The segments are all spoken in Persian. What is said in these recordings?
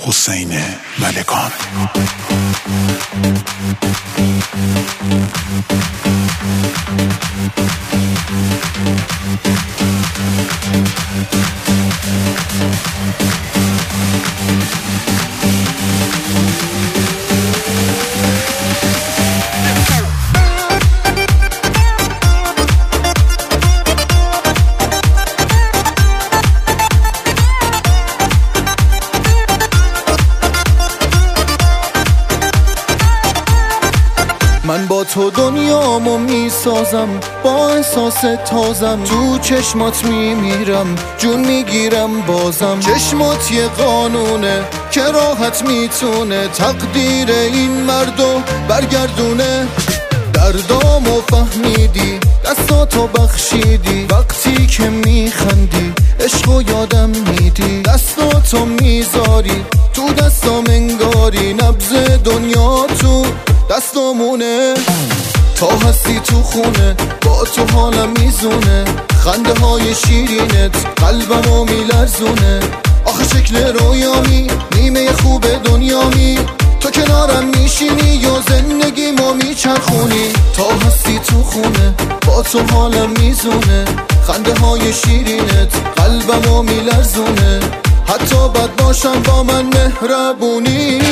حسین ملکان. من با تو دنیامو میسازم، با احساس تازم تو چشمات میمیرم، جون میگیرم بازم. چشمات یه قانونه که راحت میتونه تقدیر این مردو برگردونه. دردامو فهمیدی، دستاتو بخشیدی، وقتی که میخندی عشقو یادم میدی. دستاتو میذاری تو دستام انگاری، نبض دنیا تو دستامونه. تا هستی تو خونه با تو حالم میزونه، خنده های شیرینت قلبمو میلرزونه. آخه شکل رویامی، نیمه خوب دنیامی، تو کنارم میشینی یا زندگیمو میچرخونی. تا هستی تو خونه با تو حالم میزونه، خنده های شیرینت قلبمو میلرزونه. حتی بد باشم با من مهربونی.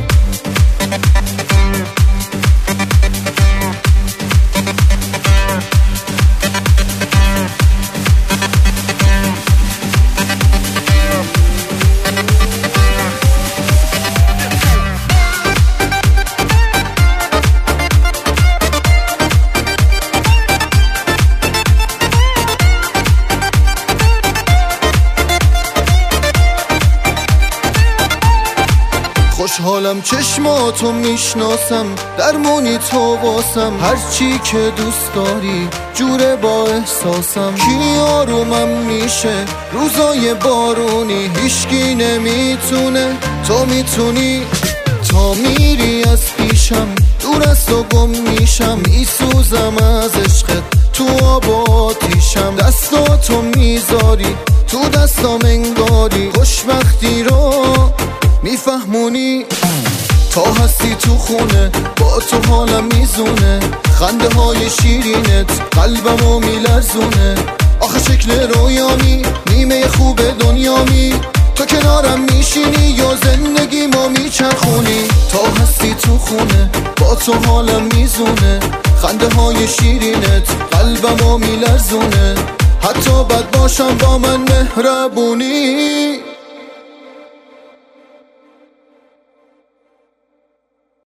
خوشحالم چشماتو میشناسم، درمونی تو واسم، هرچی که دوست داری جوره با احساسم. کی آرومم میشه روزای بارونی، هیچکی نمیتونه، تو میتونی. تا میری از پیشم دور از تو گم میشم، میسوزم از عشقت تو آب و آتیشم. دستاتو میذاری تو دستام انگاری، خوشبختی رو میفهمونی. تا هستی تو خونه با تو حالم میزونه، خنده های شیرینت قلبمو میلرزونه. آخه شکل رویامی، نیمه خوب دنیامی، تو کنارم میشینی یا زندگیمو میچرخونی. تا هستی تو خونه با تو حالم میزونه، خنده های شیرینت قلبمو میلرزونه. حتی بد باشم با من مهربونی.